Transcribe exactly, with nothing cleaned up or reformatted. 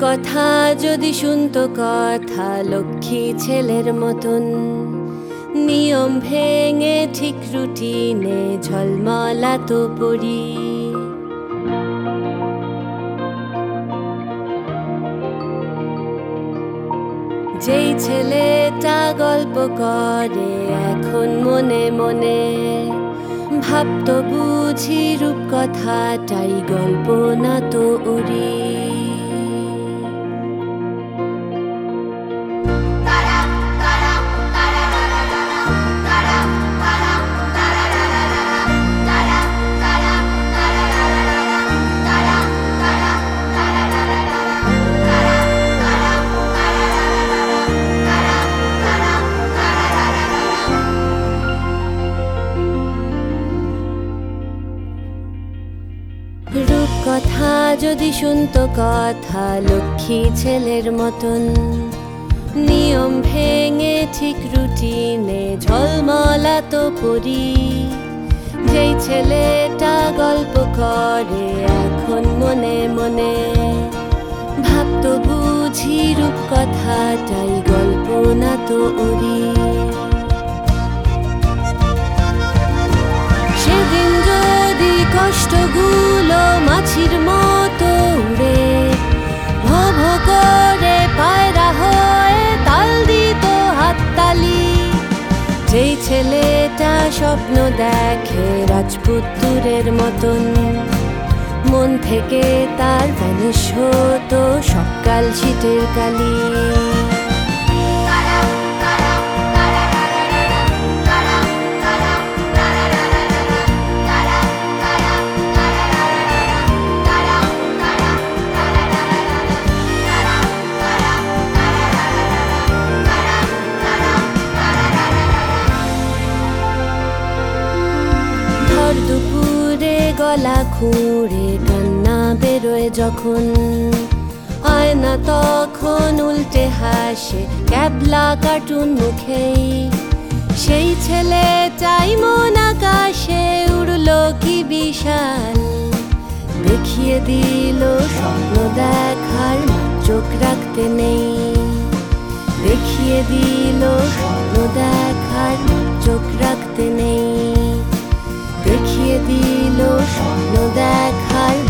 কথা যদি শুনতো কথা লক্ষ্মী ছেলের মতন, নিয়ম ভেঙে ঠিক রুটিনে ঝলমলাতো পরি। যেই ছেলেটা গল্প করে এখন মনে মনে, ভাবতো বুঝি রূপকথাটাই গল্প না তো উড়ি। রূপকথা যদি শুনতো কথা লক্ষ্মী ছেলের মতন, নিয়ম ভেঙে ঠিক রুটিনে ঝলমলাতো পরি। যেই ছেলেটা গল্প করে এখন মনে মনে, ভাবতো বুঝি রূপকথাটাই গল্প না তো উড়ি। সেদিন যদি কষ্টগুলো মাছির মতো উড়ে, ভো ভো করে পায়রা হয়ে তাল দিত হাততালি। যেই ছেলেটা স্বপ্ন দেখে রাজপুত্রের মতন, মন থেকে তার ভ্যানিশ হতো সকাল শীতের কালি। দুপুরে গলা খুঁড়ে কান্না বেরোয় যখন, আয়না তখন উল্টে হাসে ক্যাবলা কার্টুন মুখেই। সেই ছেলেটাই মন আকাশে উড়লো কি বিশাল, দেখিয়ে দিল স্বপ্ন দেখার চোখ রাখতে নেই। দেখিয়ে দিল স্বপ্ন দেখার চোখ রাখতে নেই। দেখিয়ে দিল স্বপ্ন দেখার